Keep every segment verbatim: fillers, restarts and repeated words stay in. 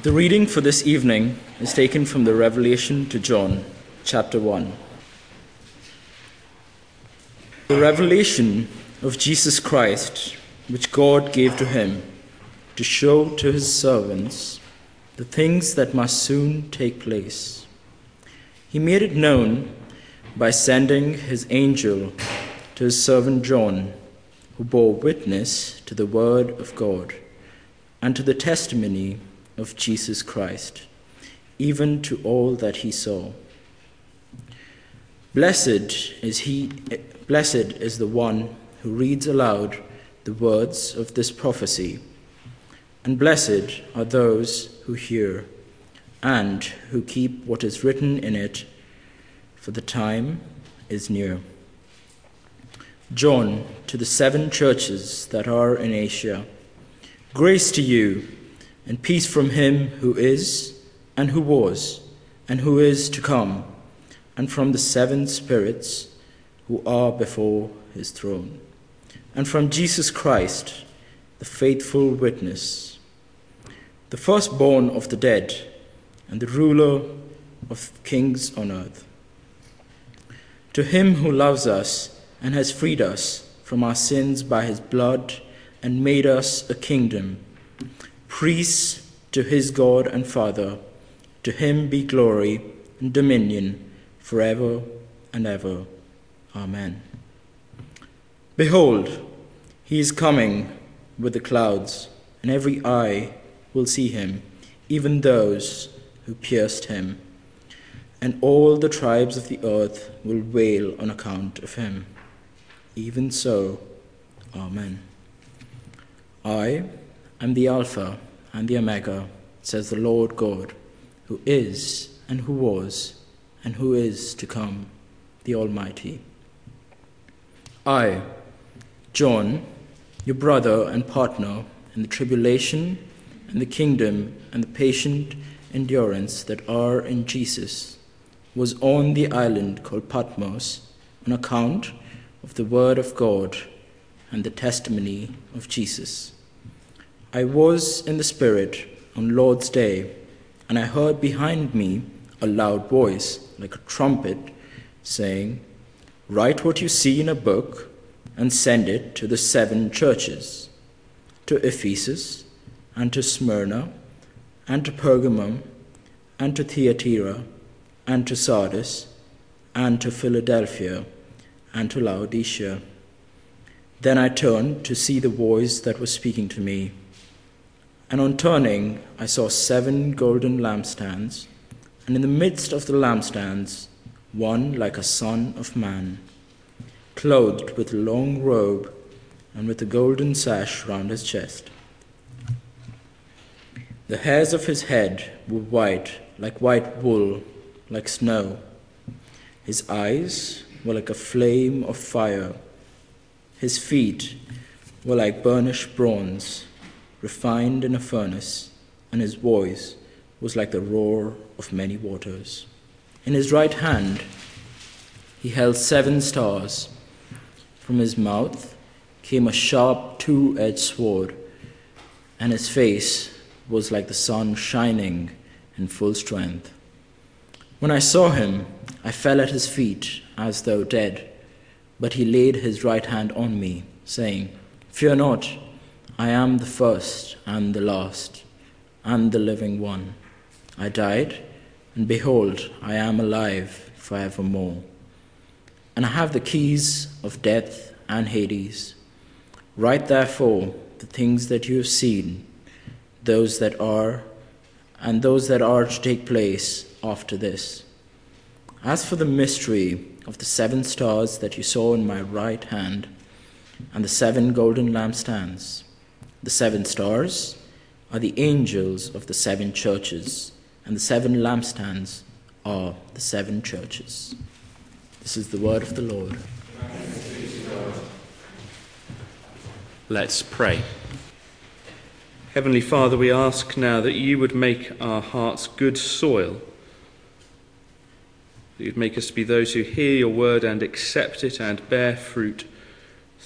The reading for this evening is taken from the Revelation to John, chapter one. The revelation of Jesus Christ, which God gave to him to show to his servants the things that must soon take place. He made it known by sending his angel to his servant John, who bore witness to the word of God and to the testimony of Jesus Christ, even to all that he saw. Blessed is he, blessed is the one who reads aloud the words of this prophecy, and blessed are those who hear and who keep what is written in it, for the time is near. John, to the seven churches that are in Asia, grace to you and peace from him who is, and who was, and who is to come, and from the seven spirits who are before his throne, and from Jesus Christ, the faithful witness, the firstborn of the dead, and the ruler of kings on earth. To him who loves us and has freed us from our sins by his blood and made us a kingdom, priests to his God and Father, to him be glory and dominion forever and ever. Amen. Behold, he is coming with the clouds, and every eye will see him, even those who pierced him, and all the tribes of the earth will wail on account of him. Even so, Amen. I am the Alpha and the Omega, says the Lord God, who is, and who was, and who is to come, the Almighty. I, John, your brother and partner in the tribulation and the kingdom and the patient endurance that are in Jesus, was on the island called Patmos on account of the word of God and the testimony of Jesus. I was in the Spirit on Lord's Day, and I heard behind me a loud voice, like a trumpet, saying, "Write what you see in a book and send it to the seven churches, to Ephesus, and to Smyrna, and to Pergamum, and to Thyatira, and to Sardis, and to Philadelphia, and to Laodicea." Then I turned to see the voice that was speaking to me. And on turning, I saw seven golden lampstands, and in the midst of the lampstands, one like a son of man, clothed with a long robe and with a golden sash round his chest. The hairs of his head were white, like white wool, like snow. His eyes were like a flame of fire. His feet were like burnished bronze, refined in a furnace, and his voice was like the roar of many waters. In his right hand he held seven stars. From his mouth came a sharp two-edged sword, and his face was like the sun shining in full strength. When I saw him, I fell at his feet as though dead, but he laid his right hand on me, saying, "Fear not, I am the first and the last, and the living one. I died, and behold, I am alive forevermore. And I have the keys of death and Hades. Write therefore the things that you have seen, those that are, and those that are to take place after this. As for the mystery of the seven stars that you saw in my right hand, and the seven golden lampstands, the seven stars are the angels of the seven churches, and the seven lampstands are the seven churches." This is the word of the Lord. Let's pray. Heavenly Father, we ask now that you would make our hearts good soil, that you'd make us be those who hear your word and accept it and bear fruit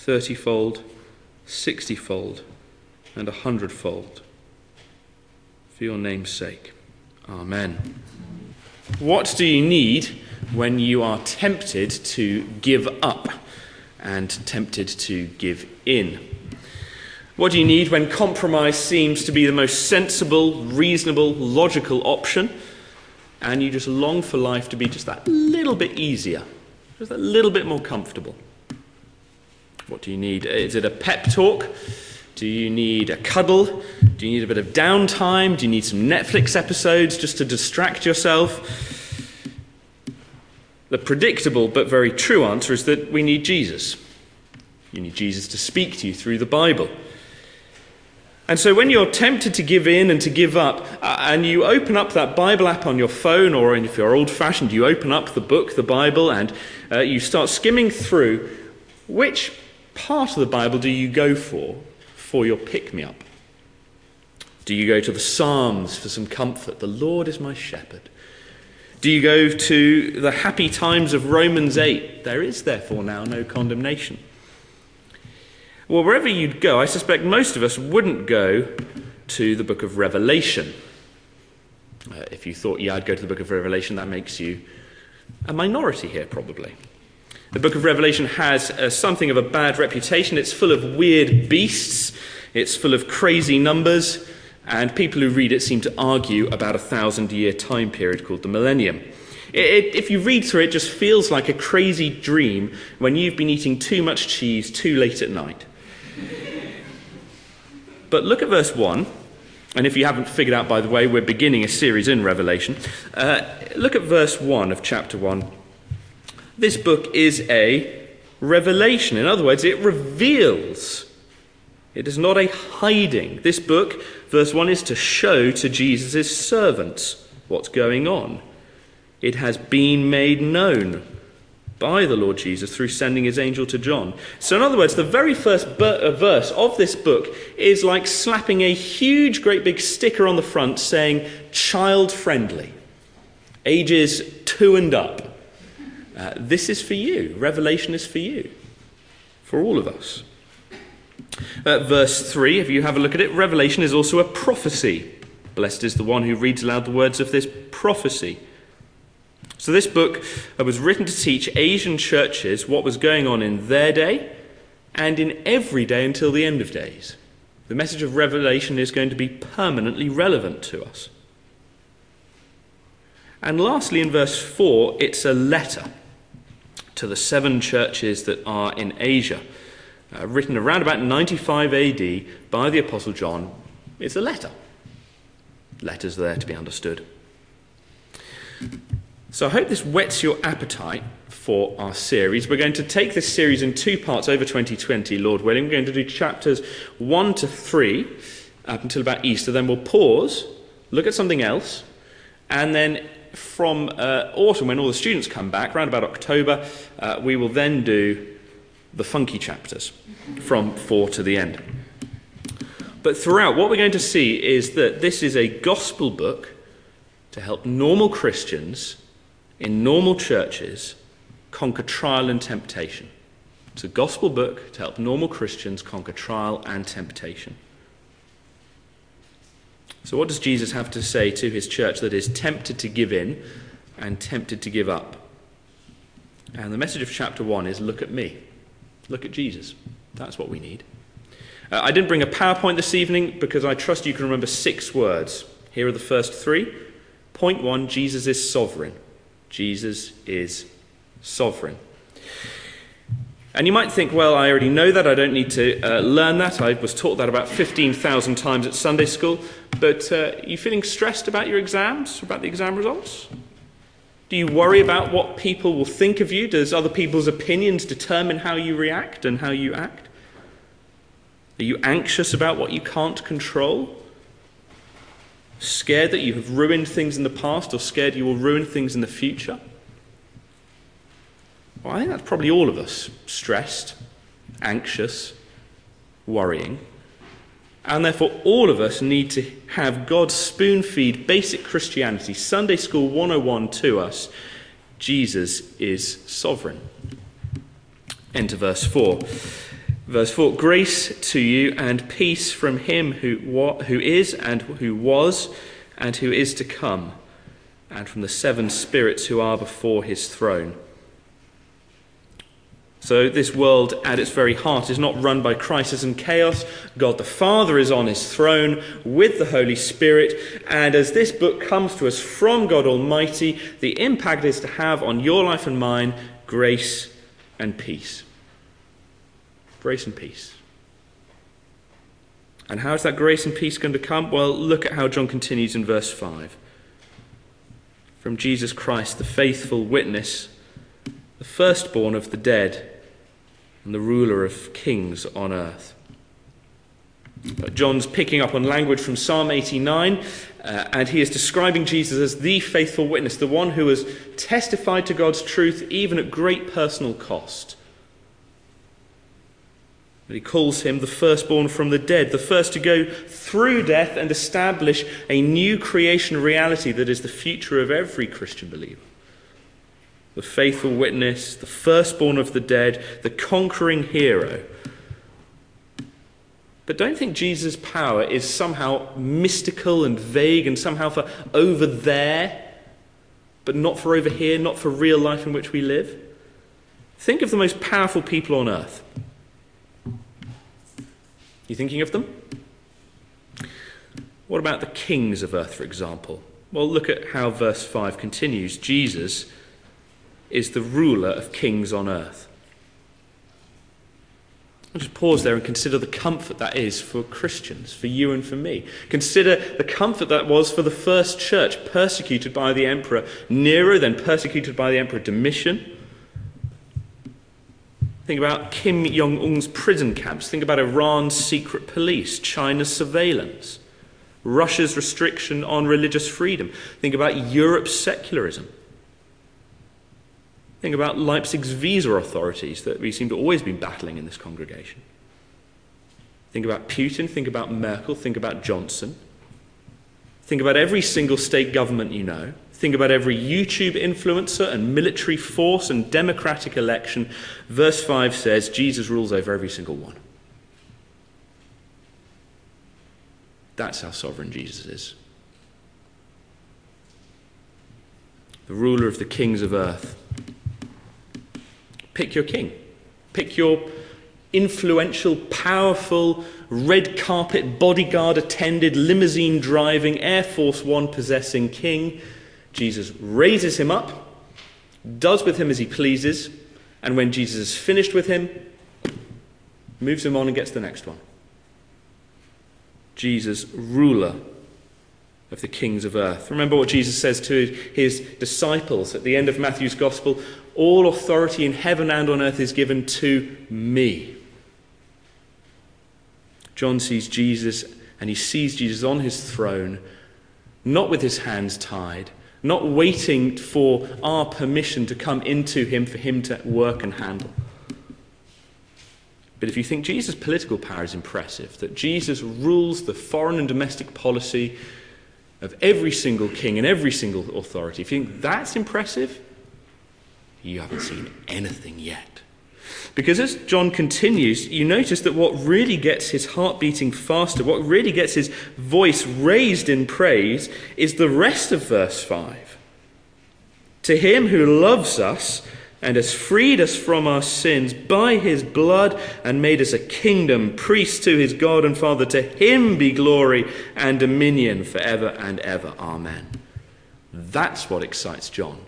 thirtyfold, sixtyfold, and a hundredfold. for your name's sake. Amen. What do you need when you are tempted to give up and tempted to give in? What do you need when compromise seems to be the most sensible, reasonable, logical option, and you just long for life to be just that little bit easier, just a little bit more comfortable? What do you need? Is it a pep talk? Do you need a cuddle? Do you need a bit of downtime? Do you need some Netflix episodes just to distract yourself? The predictable but very true answer is that we need Jesus. You need Jesus to speak to you through the Bible. And so when you're tempted to give in and to give up, uh, and you open up that Bible app on your phone, or if you're old-fashioned, you open up the book, the Bible, and uh, you start skimming through, which part of the Bible do you go for, for your pick-me-up? Do you go to the Psalms for some comfort? The Lord is my shepherd. Do you go to the happy times of Romans eight? There is therefore now no condemnation. Well, wherever you'd go, I suspect most of us wouldn't go to the book of Revelation. Uh, if you thought, yeah, I'd go to the book of Revelation, that makes you a minority here, probably. The book of Revelation has uh, something of a bad reputation. It's full of weird beasts. It's full of crazy numbers. And people who read it seem to argue about a thousand-year time period called the millennium. It, it, if you read through it, it just feels like a crazy dream when you've been eating too much cheese too late at night. But look at verse one, and if you haven't figured out, by the way, we're beginning a series in Revelation. Uh, look at verse one of chapter one. This book is a revelation. In other words, it reveals. It is not a hiding. This book, verse one, is to show to Jesus' servants what's going on. It has been made known by the Lord Jesus through sending his angel to John. So in other words, the very first ber- verse of this book is like slapping a huge, great big sticker on the front saying, child-friendly, ages two and up. Uh, this is for you. Revelation is for you, for all of us. Uh, verse three, if you have a look at it, Revelation is also a prophecy. Blessed is the one who reads aloud the words of this prophecy. So this book was written to teach Asian churches what was going on in their day and in every day until the end of days. The message of Revelation is going to be permanently relevant to us. And lastly, in verse four, it's a letter to the seven churches that are in Asia, uh, written around about ninety-five A D by the Apostle John. It's a letter. Letters there to be understood. So I hope this whets your appetite for our series. We're going to take this series in two parts over twenty twenty, Lord willing. We're going to do chapters one to three up until about Easter. Then we'll pause, look at something else, and then from uh, autumn, when all the students come back, around about October, uh, we will then do the funky chapters from four to the end. But throughout, what we're going to see is that this is a gospel book to help normal Christians in normal churches conquer trial and temptation. It's a gospel book to help normal Christians conquer trial and temptation. So what does Jesus have to say to his church that is tempted to give in and tempted to give up? And the message of chapter one is, look at me. Look at Jesus. That's what we need. Uh, I didn't bring a PowerPoint this evening because I trust you can remember six words. Here are the first three. Point one, Jesus is sovereign. Jesus is sovereign. And you might think, well, I already know that. I don't need to uh, learn that. I was taught that about fifteen thousand times at Sunday school. But uh, are you feeling stressed about your exams, about the exam results? Do you worry about what people will think of you? Does other people's opinions determine how you react and how you act? Are you anxious about what you can't control? Scared that you have ruined things in the past, or scared you will ruin things in the future? Well, I think that's probably all of us. Stressed, anxious, worrying. And therefore all of us need to have God spoon-feed basic Christianity, Sunday School one oh one to us. Jesus is sovereign. Enter verse four. Verse four, grace to you and peace from him who, wa- who is and who was and who is to come, and from the seven spirits who are before his throne. So this world at its very heart is not run by crisis and chaos. God the Father is on his throne with the Holy Spirit, and as this book comes to us from God Almighty, the impact is to have on your life and mine grace and peace. Grace and peace. And how is that grace and peace going to come? Well, look at how John continues in verse five. From Jesus Christ, the faithful witness, the firstborn of the dead, and the ruler of kings on earth. John's picking up on language from Psalm eighty-nine, uh, and he is describing Jesus as the faithful witness, the one who has testified to God's truth even at great personal cost. But he calls him the firstborn from the dead, the first to go through death and establish a new creation reality that is the future of every Christian believer. The faithful witness, the firstborn of the dead, the conquering hero. But don't think Jesus' power is somehow mystical and vague and somehow for over there, but not for over here, not for real life in which we live. Think of the most powerful people on earth. You thinking of them? What about the kings of earth, for example? Well, look at how verse five continues. Jesus is the ruler of kings on earth. I'll just pause there and consider the comfort that is for Christians, for you and for me. Consider the comfort that was for the first church, persecuted by the emperor Nero, then persecuted by the emperor Domitian. Think about Kim Jong-un's prison camps. Think about Iran's secret police, China's surveillance, Russia's restriction on religious freedom. Think about Europe's secularism. Think about Leipzig's visa authorities that we seem to always be battling in this congregation. Think about Putin, think about Merkel, think about Johnson. Think about every single state government you know. Think about every YouTube influencer and military force and democratic election. Verse five says Jesus rules over every single one. That's how sovereign Jesus is. The ruler of the kings of earth. Pick your king. Pick your influential, powerful, red carpet, bodyguard attended, limousine driving, Air Force One possessing king. Jesus raises him up, does with him as he pleases, and when Jesus is finished with him, moves him on and gets the next one. Jesus, ruler of the kings of earth. Remember what Jesus says to his disciples at the end of Matthew's Gospel, all authority in heaven and on earth is given to me. John sees Jesus, and he sees Jesus on his throne, not with his hands tied, not waiting for our permission to come into him for him to work and handle. But if you think Jesus' political power is impressive, that Jesus rules the foreign and domestic policy of every single king and every single authority, if you think that's impressive, you haven't seen anything yet. Because as John continues, you notice that what really gets his heart beating faster, what really gets his voice raised in praise, is the rest of verse five. To him who loves us and has freed us from our sins by his blood and made us a kingdom, priests to his God and Father, to him be glory and dominion forever and ever. Amen. That's what excites John.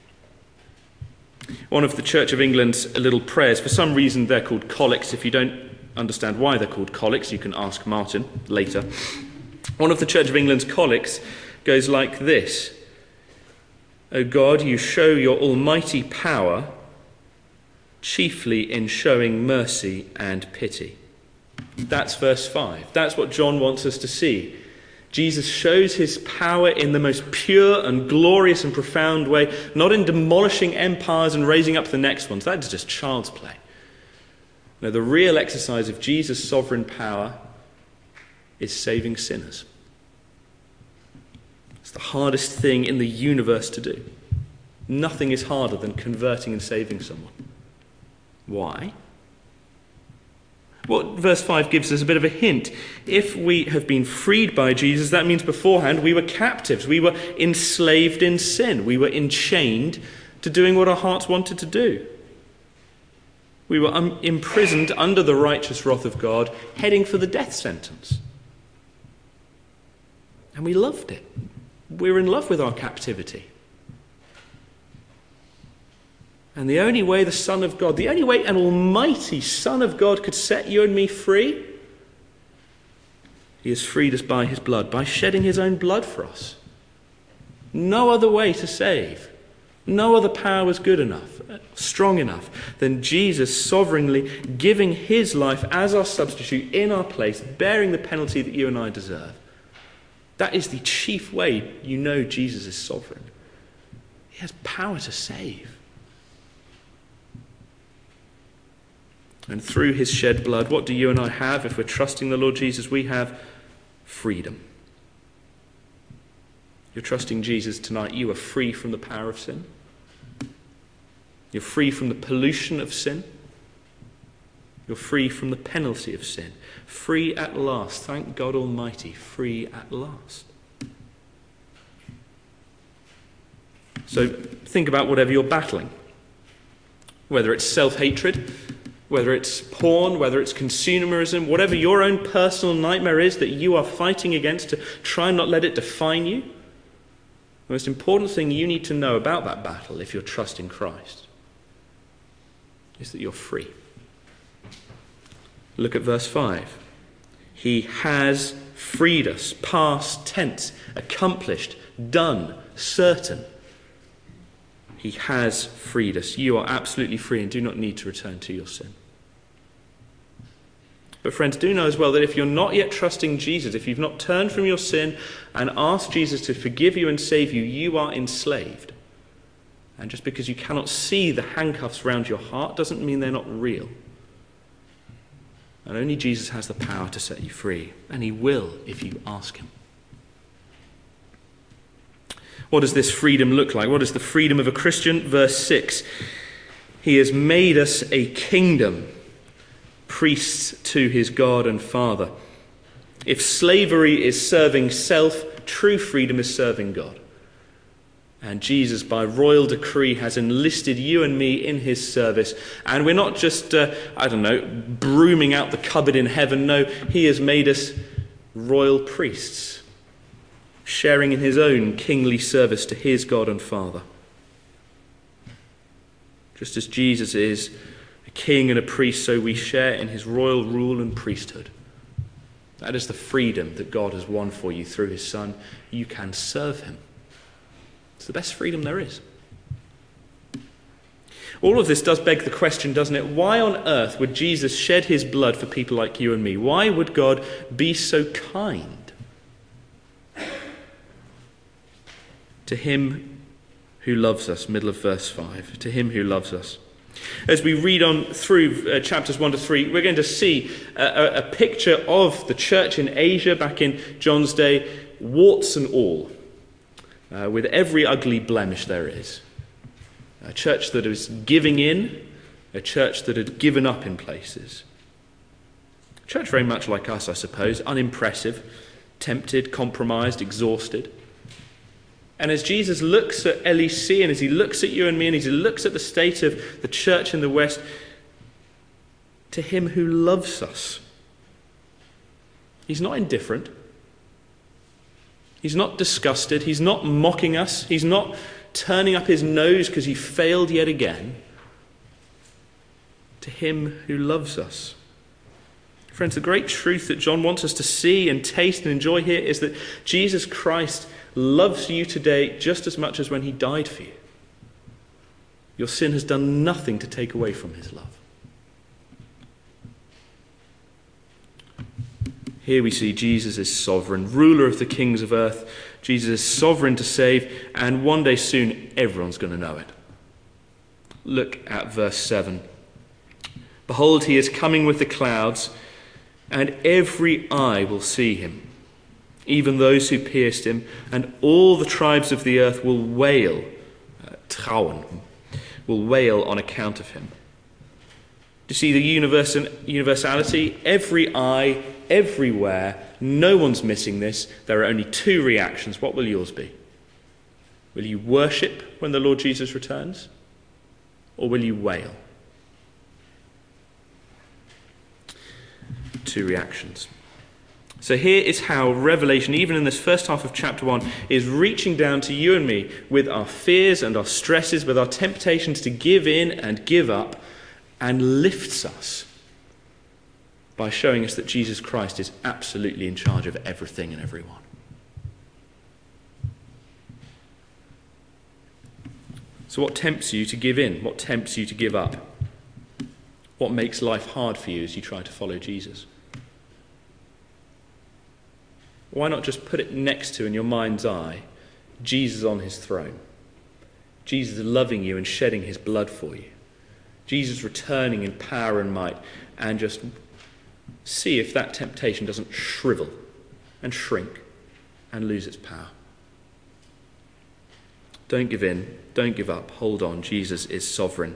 One of the Church of England's little prayers, for some reason they're called collects. If you don't understand why they're called collects, you can ask Martin later. One of the Church of England's collects goes like this. O God, you show your almighty power chiefly in showing mercy and pity. That's verse five. That's what John wants us to see. Jesus shows his power in the most pure and glorious and profound way, not in demolishing empires and raising up the next ones. That is just child's play. No, the real exercise of Jesus' sovereign power is saving sinners. It's the hardest thing in the universe to do. Nothing is harder than converting and saving someone. Why? What verse five gives us a bit of a hint. If we have been freed by Jesus, that means beforehand we were captives. We were enslaved in sin. We were enchained to doing what our hearts wanted to do. We were um, imprisoned under the righteous wrath of God, heading for the death sentence. And we loved it. We were in love with our captivity. And the only way the Son of God, the only way an almighty Son of God could set you and me free, he has freed us by his blood, by shedding his own blood for us. No other way to save. No other power was good enough, strong enough than Jesus sovereignly giving his life as our substitute in our place, bearing the penalty that you and I deserve. That is the chief way you know Jesus is sovereign. He has power to save. And through his shed blood, what do you and I have if we're trusting the Lord Jesus? We have freedom. You're trusting Jesus tonight. You are free from the power of sin. You're free from the pollution of sin. You're free from the penalty of sin. Free at last. Thank God Almighty. Free at last. So think about whatever you're battling. Whether it's self-hatred, whether it's porn, whether it's consumerism, whatever your own personal nightmare is that you are fighting against to try and not let it define you. The most important thing you need to know about that battle, if you're trusting Christ, is that you're free. Look at verse five. He has freed us. Past tense. Accomplished. Done. Certain. He has freed us. You are absolutely free and do not need to return to your sin. But friends, do know as well that if you're not yet trusting Jesus, if you've not turned from your sin and asked Jesus to forgive you and save you, you are enslaved. And just because you cannot see the handcuffs around your heart doesn't mean they're not real. And only Jesus has the power to set you free. And he will if you ask him. What does this freedom look like? What is the freedom of a Christian? Verse six. He has made us a kingdom, priests to his God and Father. If slavery is serving self, true freedom is serving God. And Jesus, by royal decree, has enlisted you and me in his service. And we're not just, uh, I don't know, brooming out the cupboard in heaven. No, he has made us royal priests, sharing in his own kingly service to his God and Father. Just as Jesus is a king and a priest, so we share in his royal rule and priesthood. That is the freedom that God has won for you through his Son. You can serve him. It's the best freedom there is. All of this does beg the question, doesn't it? Why on earth would Jesus shed his blood for people like you and me? Why would God be so kind? To him who loves us, middle of verse five, to him who loves us. As we read on through uh, chapters one to three, we're going to see a, a, a picture of the church in Asia back in John's day, warts and all. Uh, with every ugly blemish there is. A church that is giving in, a church that had given up in places. A church very much like us, I suppose, unimpressive, tempted, compromised, exhausted. And as Jesus looks at L E C, and as he looks at you and me, and as he looks at the state of the church in the West, to him who loves us, he's not indifferent. He's not disgusted. He's not mocking us. He's not turning up his nose because he failed yet again. To him who loves us. Friends, the great truth that John wants us to see and taste and enjoy here is that Jesus Christ loves you today just as much as when he died for you. Your sin has done nothing to take away from his love. Here we see Jesus is sovereign, ruler of the kings of earth. Jesus is sovereign to save, and one day soon everyone's going to know it. Look at verse seven. Behold, he is coming with the clouds, and every eye will see him, even those who pierced him, and all the tribes of the earth will wail, uh, trauen, will wail on account of him. Do you see the universal, universality? Every eye, everywhere, no one's missing this. There are only two reactions. What will yours be? Will you worship when the Lord Jesus returns? Or will you wail? Two reactions. So here is how Revelation, even in this first half of chapter one, is reaching down to you and me with our fears and our stresses, with our temptations to give in and give up, and lifts us by showing us that Jesus Christ is absolutely in charge of everything and everyone. So what tempts you to give in? What tempts you to give up? What makes life hard for you as you try to follow Jesus? Why not just put it next to, in your mind's eye, Jesus on his throne? Jesus loving you and shedding his blood for you. Jesus returning in power and might, and just see if that temptation doesn't shrivel and shrink and lose its power. Don't give in. Don't give up. Hold on. Jesus is sovereign.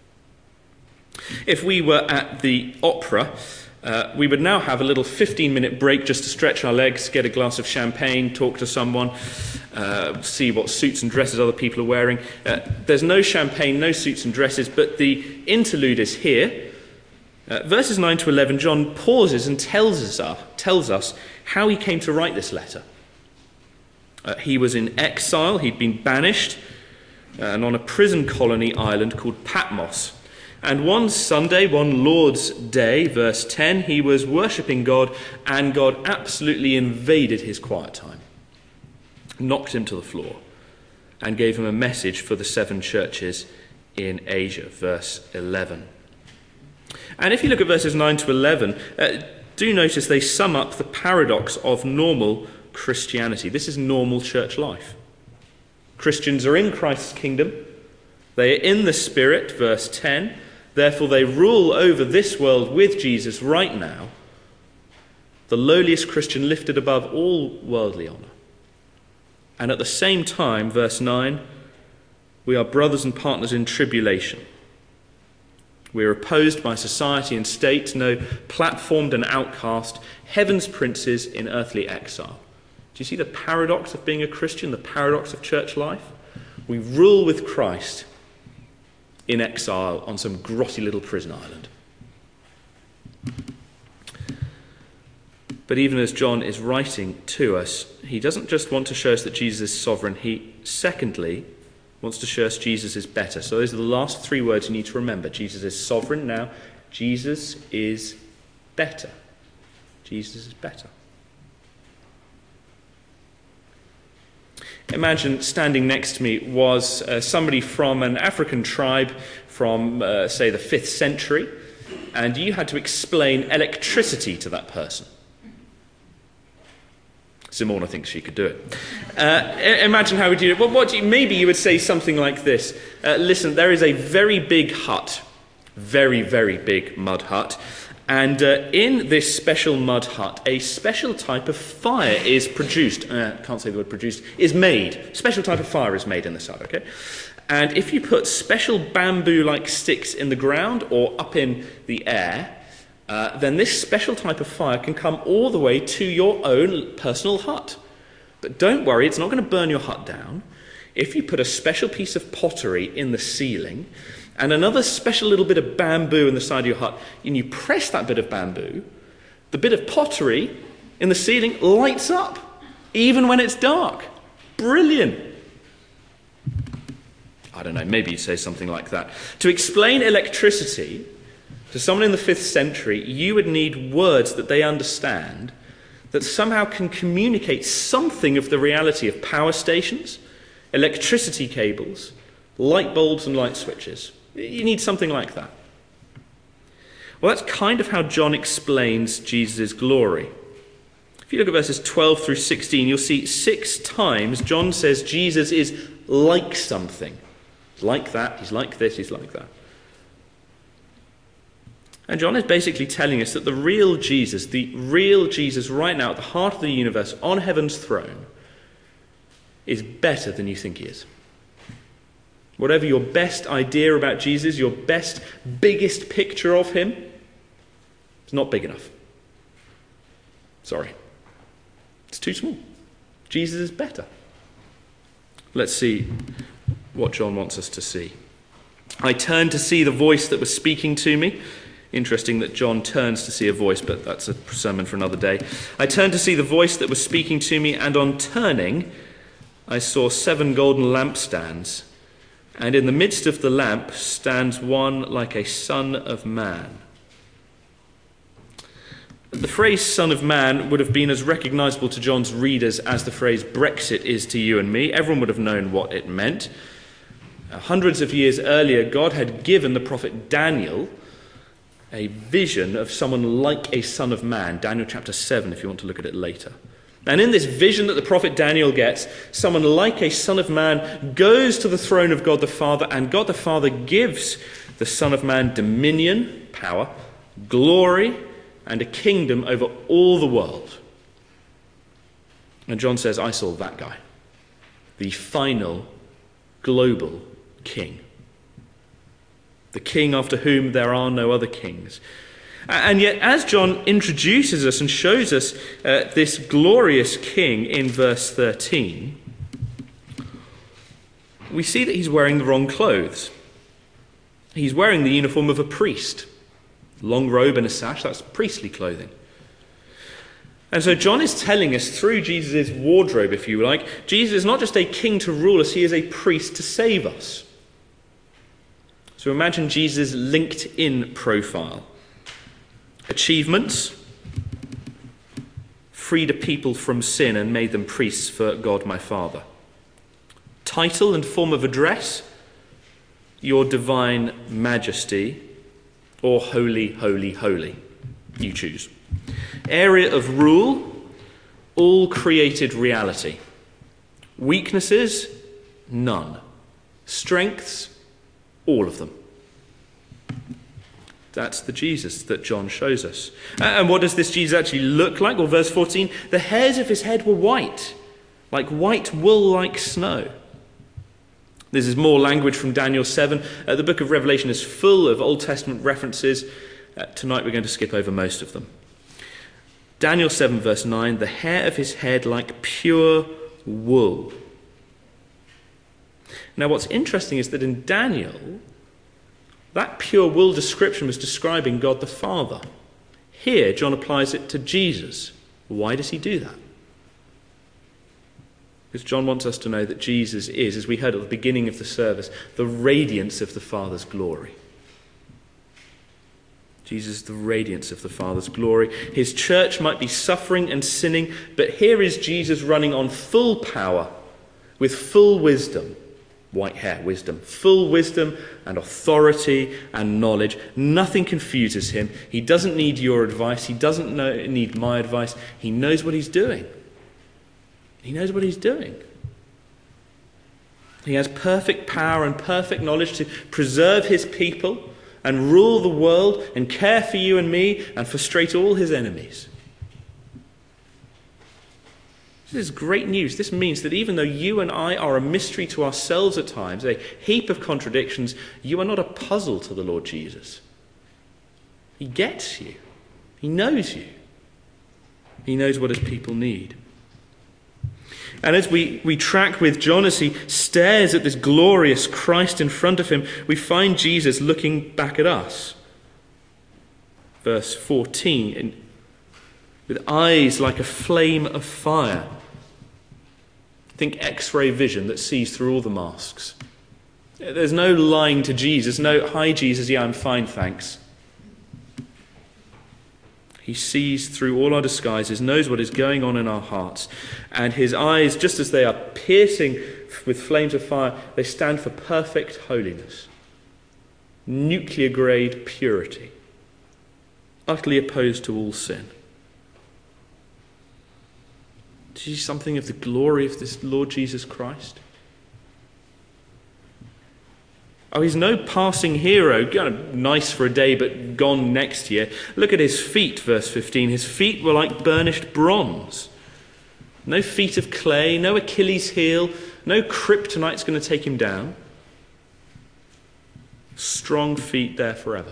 If we were at the opera, uh, we would now have a little fifteen-minute break just to stretch our legs, get a glass of champagne, talk to someone, uh, see what suits and dresses other people are wearing. Uh, there's no champagne, no suits and dresses, but the interlude is here. Uh, verses nine to eleven, John pauses and tells us, uh, tells us how he came to write this letter. Uh, he was in exile, he'd been banished, uh, and on a prison colony island called Patmos. And one Sunday, one Lord's Day, verse ten, he was worshipping God, and God absolutely invaded his quiet time, knocked him to the floor, and gave him a message for the seven churches in Asia, verse eleven. And if you look at verses nine to eleven, uh, do notice they sum up the paradox of normal Christianity. This is normal church life. Christians are in Christ's kingdom. They are in the Spirit, verse ten. Therefore they rule over this world with Jesus right now. The lowliest Christian lifted above all worldly honour. And at the same time, verse nine, we are brothers and partners in tribulation. We are opposed by society and state, no, platformed and outcast, heaven's princes in earthly exile. Do you see the paradox of being a Christian, the paradox of church life? We rule with Christ in exile on some grotty little prison island. But even as John is writing to us, he doesn't just want to show us that Jesus is sovereign. He, secondly, wants to show us Jesus is better. So those are the last three words you need to remember. Jesus is sovereign. Now, Jesus is better. Jesus is better. Imagine standing next to me was uh, somebody from an African tribe from, uh, say, the fifth century, and you had to explain electricity to that person. Simona thinks she could do it. Uh, imagine how would you do it? Well, what do you, maybe you would say something like this. Uh, listen, there is a very big hut, very, very big mud hut, and uh, in this special mud hut, a special type of fire is produced. Uh, can't say the word produced. Is made. Special type of fire is made in this hut, okay? And if you put special bamboo-like sticks in the ground or up in the air, uh, then this special type of fire can come all the way to your own personal hut. But don't worry, it's not going to burn your hut down. If you put a special piece of pottery in the ceiling and another special little bit of bamboo in the side of your hut, and you press that bit of bamboo, the bit of pottery in the ceiling lights up, even when it's dark. Brilliant. I don't know, maybe you'd say something like that. To explain electricity to someone in the fifth century, you would need words that they understand that somehow can communicate something of the reality of power stations, electricity cables, light bulbs and light switches. You need something like that. Well, that's kind of how John explains Jesus' glory. If you look at verses twelve through sixteen, you'll see six times John says Jesus is like something. He's like that, he's like this, he's like that. And John is basically telling us that the real Jesus, the real Jesus right now at the heart of the universe, on heaven's throne, is better than you think he is. whatever your best idea about Jesus, your best, biggest picture of him, it's not big enough. Sorry. It's too small. Jesus is better. Let's see what John wants us to see. I turned to see the voice that was speaking to me. Interesting that John turns to see a voice, but that's a sermon for another day. I turned to see the voice that was speaking to me, and on turning, I saw seven golden lampstands, and in the midst of the lamp stands one like a son of man. The phrase son of man would have been as recognizable to John's readers as the phrase Brexit is to you and me. Everyone would have known what it meant. Hundreds of years earlier, God had given the prophet Daniel a vision of someone like a son of man. Daniel chapter seven, if you want to look at it later. And in this vision that the prophet Daniel gets, someone like a son of man goes to the throne of God the Father, and God the Father gives the son of man dominion, power, glory, and a kingdom over all the world. And John says, I saw that guy, the final global king. The king after whom there are no other kings. And yet, as John introduces us and shows us uh, this glorious king in verse thirteen, we see that he's wearing the wrong clothes. He's wearing the uniform of a priest. Long robe and a sash, that's priestly clothing. And so John is telling us through Jesus' wardrobe, if you like, Jesus is not just a king to rule us, he is a priest to save us. So imagine Jesus' LinkedIn profile. Achievements: freed a people from sin and made them priests for God my Father. Title and form of address: Your Divine Majesty, or Holy, Holy, Holy. You choose. Area of rule: all created reality. Weaknesses: none. Strengths: all of them. That's the Jesus that John shows us. And what does this Jesus actually look like? Well, verse fourteen, the hairs of his head were white, like white wool like snow. This is more language from Daniel seven. Uh, the book of Revelation is full of Old Testament references. Uh, tonight we're going to skip over most of them. Daniel seven verse nine, the hair of his head like pure wool. Now what's interesting is that in Daniel, that pure wool description was describing God the Father. Here, John applies it to Jesus. Why does he do that? Because John wants us to know that Jesus is, as we heard at the beginning of the service, the radiance of the Father's glory. Jesus is the radiance of the Father's glory. His church might be suffering and sinning, but here is Jesus running on full power, with full wisdom. White hair, wisdom. Full wisdom and authority and knowledge. Nothing confuses him. He doesn't need your advice. He doesn't know, need my advice. He knows what he's doing. He knows what he's doing. He has perfect power and perfect knowledge to preserve his people and rule the world and care for you and me and frustrate all his enemies. This is great news. This means that even though you and I are a mystery to ourselves at times, a heap of contradictions, you are not a puzzle to the Lord Jesus. He gets you. He knows you. He knows what his people need. And as we, we track with John as he stares at this glorious Christ in front of him, we find Jesus looking back at us. Verse fourteen, in, with eyes like a flame of fire. Think X-ray vision that sees through all the masks. There's no lying to Jesus. No, hi Jesus, yeah, I'm fine, thanks. He sees through all our disguises, knows what is going on in our hearts. And his eyes, just as they are piercing with flames of fire, they stand for perfect holiness. Nuclear grade purity. Utterly opposed to all sin. Do you see something of the glory of this Lord Jesus Christ? Oh, he's no passing hero, kind of nice for a day but gone next year. Look at his feet, verse fifteen. His feet were like burnished bronze. No feet of clay, no Achilles heel, no kryptonite's going to take him down. strong feet there forever.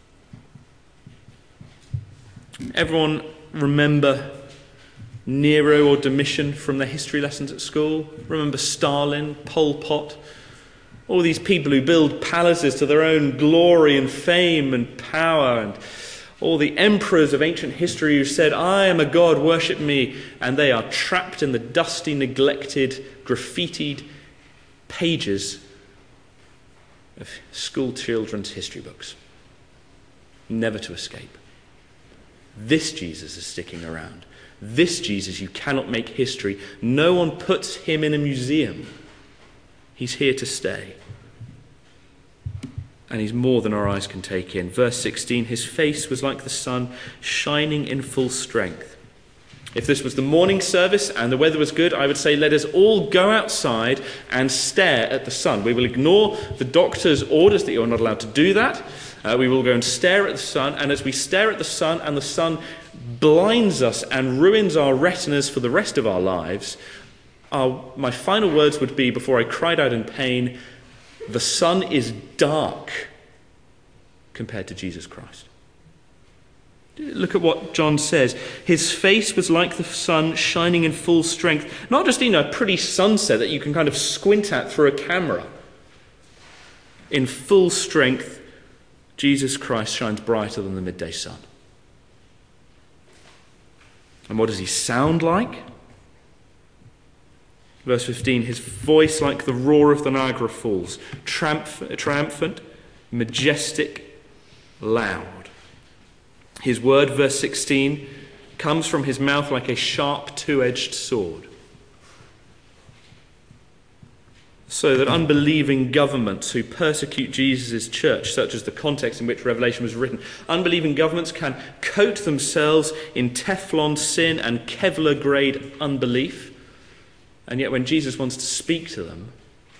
Everyone remember Nero or Domitian from their history lessons at school? Remember Stalin, Pol Pot? All these people who build palaces to their own glory and fame and power, and all the emperors of ancient history who said, I am a god, worship me, and they are trapped in the dusty, neglected, graffitied pages of school children's history books, never to escape. This Jesus is sticking around. This Jesus, you cannot make history. No one puts him in a museum. He's here to stay. And he's more than our eyes can take in. Verse sixteen, his face was like the sun, shining in full strength. If this was the morning service and the weather was good, I would say let us all go outside and stare at the sun. We will ignore the doctor's orders that you're not allowed to do that. Uh, we will go and stare at the sun, and as we stare at the sun and the sun blinds us and ruins our retinas for the rest of our lives, our, my final words would be, before I cried out in pain, the sun is dark compared to Jesus Christ. Look at what John says. His face was like the sun shining in full strength. Not just, you know, a pretty sunset that you can kind of squint at through a camera. In full strength, Jesus Christ shines brighter than the midday sun. And what does he sound like? Verse fifteen, his voice like the roar of the Niagara Falls, triumph- triumphant, majestic, loud. His word, verse sixteen, comes from his mouth like a sharp two-edged sword. So that unbelieving governments who persecute Jesus' church, such as the context in which Revelation was written, unbelieving governments can coat themselves in Teflon sin and Kevlar-grade unbelief. And yet when Jesus wants to speak to them,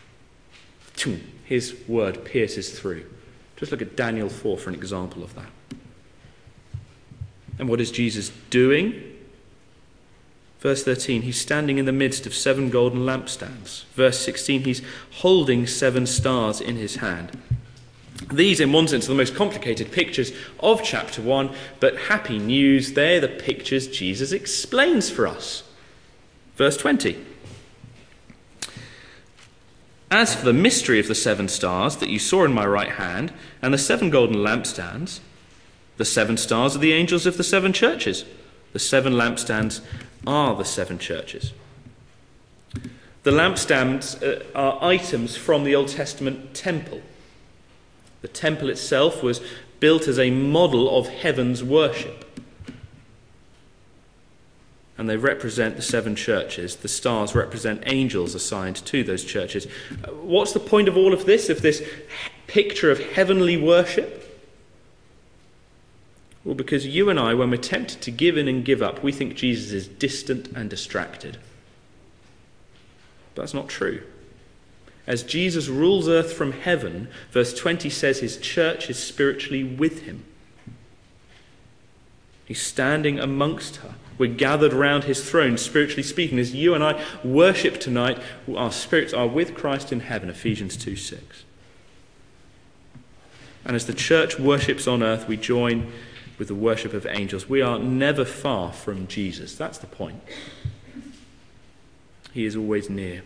his word pierces through. Just look at Daniel four for an example of that. And what is Jesus doing? Verse thirteen, he's standing in the midst of seven golden lampstands. Verse sixteen, he's holding seven stars in his hand. These, in one sense, are the most complicated pictures of chapter one, but happy news, they're the pictures Jesus explains for us. Verse twenty. As for the mystery of the seven stars that you saw in my right hand, and the seven golden lampstands, the seven stars are the angels of the seven churches. The seven lampstands are the seven churches. The lampstands uh, are items from the Old Testament temple. The temple itself was built as a model of heaven's worship. And they represent the seven churches. The stars represent angels assigned to those churches. What's the point of all of this, of this picture of heavenly worship? Well, because you and I, when we're tempted to give in and give up, we think Jesus is distant and distracted. But that's not true. As Jesus rules earth from heaven, verse twenty says his church is spiritually with him. He's standing amongst her. We're gathered round his throne, spiritually speaking. As you and I worship tonight, our spirits are with Christ in heaven, Ephesians two six. And as the church worships on earth, we join with the worship of angels. We are never far from Jesus. That's the point. He is always near.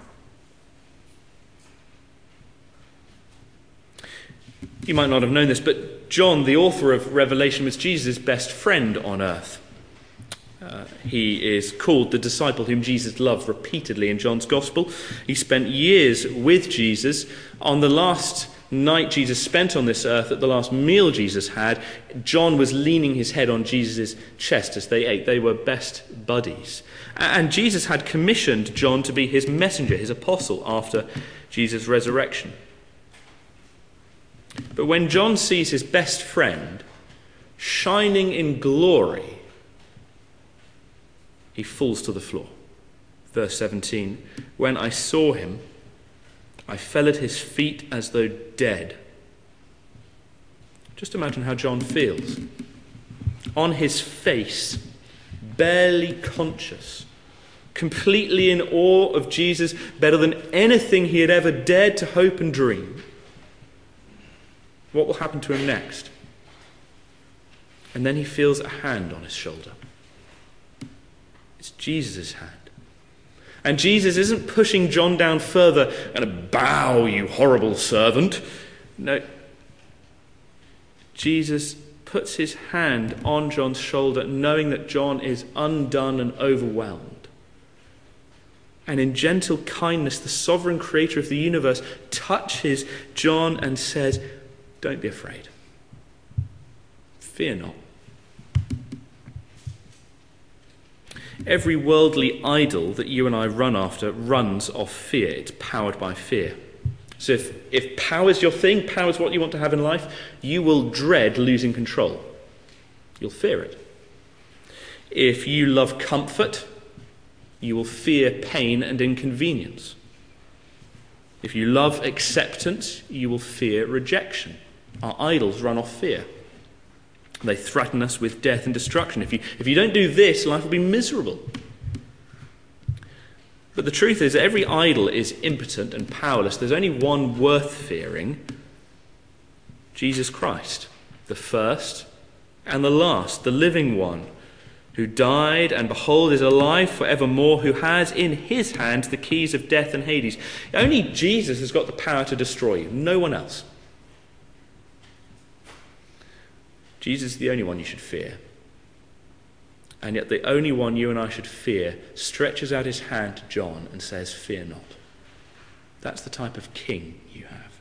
You might not have known this, but John, the author of Revelation, was Jesus' best friend on earth. Uh, he is called the disciple whom Jesus loved repeatedly in John's Gospel. He spent years with Jesus. On the last night Jesus spent on this earth, at the last meal Jesus had, John was leaning his head on Jesus' chest as they ate. They were best buddies. And Jesus had commissioned John to be his messenger, his apostle, after Jesus' resurrection. But when John sees his best friend shining in glory, he falls to the floor. Verse seventeen, when I saw him, I fell at his feet as though dead. Just imagine how John feels. On his face, barely conscious, completely in awe of Jesus, better than anything he had ever dared to hope and dream. What will happen to him next? And then he feels a hand on his shoulder. It's Jesus' hand. And Jesus isn't pushing John down further and bow, you horrible servant. No. Jesus puts his hand on John's shoulder, knowing that John is undone and overwhelmed. And in gentle kindness, the sovereign creator of the universe touches John and says, don't be afraid. Fear not. Every worldly idol that you and I run after runs off fear. It's powered by fear. So if, if power is your thing, power is what you want to have in life, you will dread losing control. You'll fear it. If you love comfort, you will fear pain and inconvenience. If you love acceptance, you will fear rejection. Our idols run off fear. They threaten us with death and destruction. If you, if you don't do this, life will be miserable. But the truth is, every idol is impotent and powerless. There's only one worth fearing: Jesus Christ, the first and the last, the living one, who died and behold is alive forevermore, who has in his hand the keys of death and Hades. Only Jesus has got the power to destroy you, no one else. Jesus is the only one you should fear. And yet the only one you and I should fear stretches out his hand to John and says, fear not. That's the type of king you have.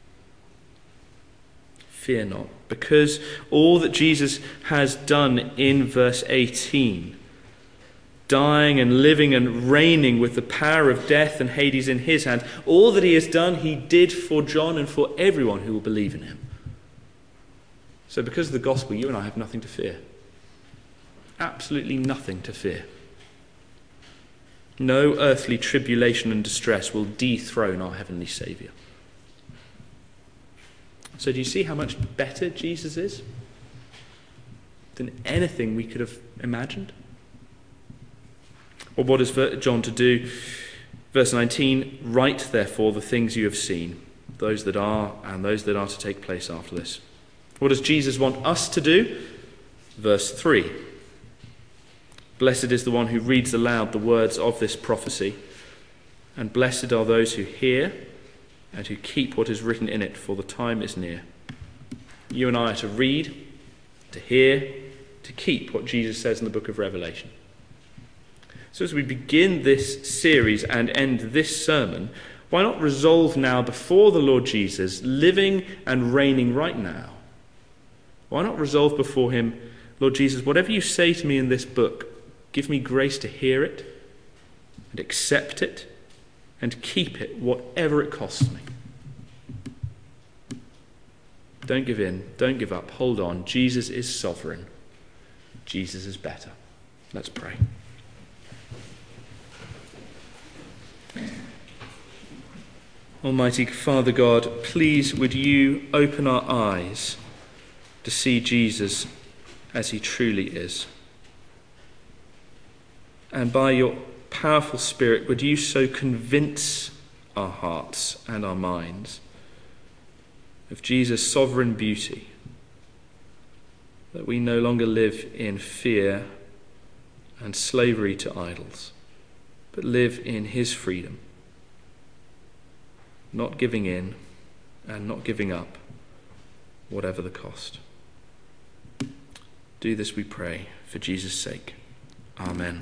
Fear not. Because all that Jesus has done in verse eighteen, dying and living and reigning with the power of death and Hades in his hand, all that he has done, he did for John and for everyone who will believe in him. So because of the gospel, you and I have nothing to fear. Absolutely nothing to fear. No earthly tribulation and distress will dethrone our heavenly Saviour. So do you see how much better Jesus is than anything we could have imagined? Well, what is John to do? Verse nineteen, write therefore the things you have seen, those that are and those that are to take place after this. What does Jesus want us to do? Verse three. Blessed is the one who reads aloud the words of this prophecy, and blessed are those who hear and who keep what is written in it, for the time is near. You and I are to read, to hear, to keep what Jesus says in the book of Revelation. So as we begin this series and end this sermon, why not resolve now before the Lord Jesus, living and reigning right now? Why not resolve before him, Lord Jesus, whatever you say to me in this book, give me grace to hear it and accept it and keep it, whatever it costs me. Don't give in. Don't give up. Hold on. Jesus is sovereign. Jesus is better. Let's pray. Almighty Father God, please would you open our eyes to see Jesus as he truly is. And by your powerful Spirit, would you so convince our hearts and our minds of Jesus' sovereign beauty that we no longer live in fear and slavery to idols, but live in his freedom, not giving in and not giving up, whatever the cost. Do this, we pray, for Jesus' sake. Amen.